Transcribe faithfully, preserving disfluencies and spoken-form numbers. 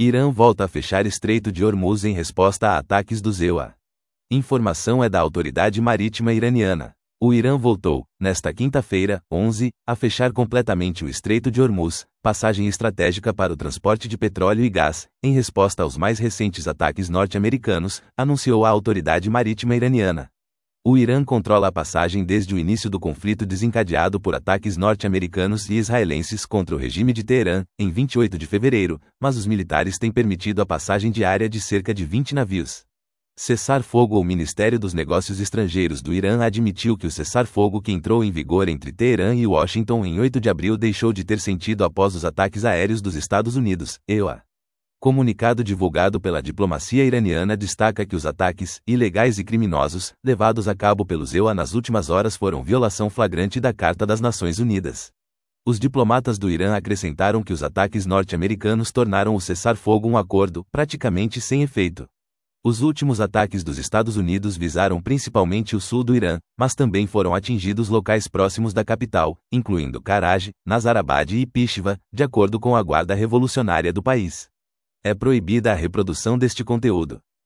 Irã volta a fechar Estreito de Hormuz em resposta a ataques do E U A. Informação é da Autoridade Marítima Iraniana. O Irã voltou, nesta quinta-feira, onze, a fechar completamente o Estreito de Hormuz, passagem estratégica para o transporte de petróleo e gás, em resposta aos mais recentes ataques norte-americanos, anunciou a Autoridade Marítima Iraniana. O Irã controla a passagem desde o início do conflito desencadeado por ataques norte-americanos e israelenses contra o regime de Teherã, em vinte e oito de fevereiro, mas os militares têm permitido a passagem diária de cerca de vinte navios. Cessar-fogo. O Ministério dos Negócios Estrangeiros do Irã admitiu que o cessar-fogo que entrou em vigor entre Teherã e Washington em oito de abril deixou de ter sentido após os ataques aéreos dos Estados Unidos, E U A. Comunicado divulgado pela diplomacia iraniana destaca que os ataques, ilegais e criminosos, levados a cabo pelos E U A nas últimas horas foram violação flagrante da Carta das Nações Unidas. Os diplomatas do Irã acrescentaram que os ataques norte-americanos tornaram o cessar-fogo um acordo praticamente sem efeito. Os últimos ataques dos Estados Unidos visaram principalmente o sul do Irã, mas também foram atingidos locais próximos da capital, incluindo Karaj, Nazarabad e Peshawar, de acordo com a Guarda Revolucionária do país. É proibida a reprodução deste conteúdo.